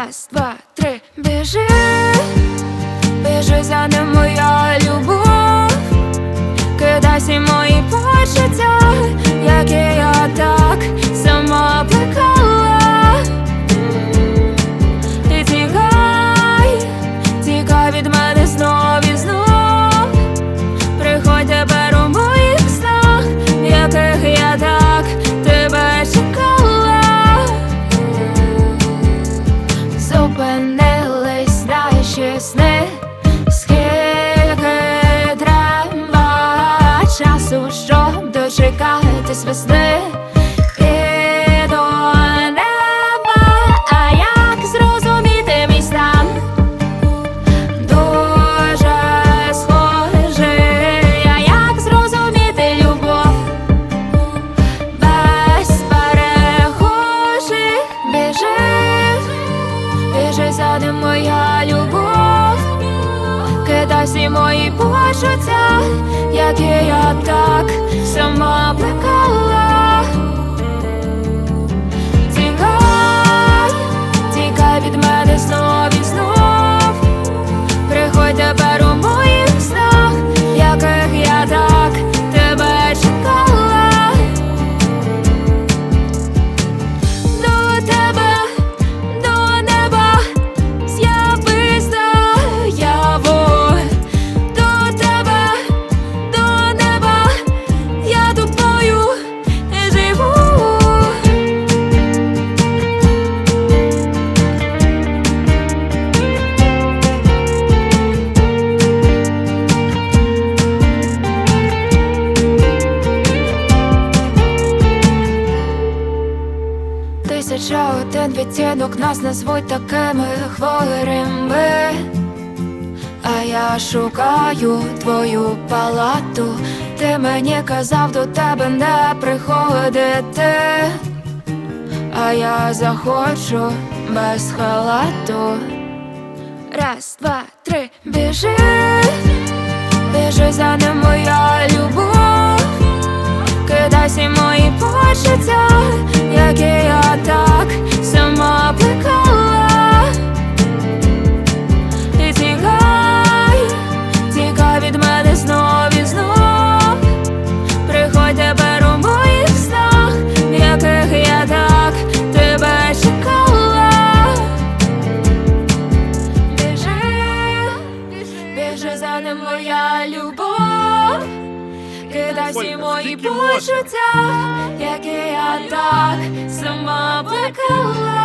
Раз, два, три, біжи, біжи за ним, моя любов. Кидай всі мої почуття, які я так сама плекала. І тікай, тікай від мене знов і знов. Приходь тепер у моїх снах, яких я так тебе чекала. Зупинились наші сни, скільки треба часу, щоб дочекатись весни і до неба. А як зрозуміти мій стан? Дуже схожий. А як зрозуміти любов без перехожих? Біжи, біжи за ним, моя любов. Кидай всі мої почуття, які я так сама плекала. Тікай, тікай від мене знов і знов. Приходь тепер у моїх снах, яких я так тебе чекала. До тебе, до неба з'явись наяву. До тебе, до неба я тобою живу. Тисяча один відтінок, нас назвуть такими хворими. А я шукаю твою палату. Ти мені казав до тебе не приходити, а я захочу без халату. Раз, два, три, біжи, біжи за ним, моя любов. Кидай всі мої почуття, які я так сама плекала. І тікай, тікай від мене знов і знов. Приходь тепер у моїх снах, яких я так тебе чекала. Біжи, біжи за ним, моя любов. Кидай всі мої почуття, які я так сама плекала.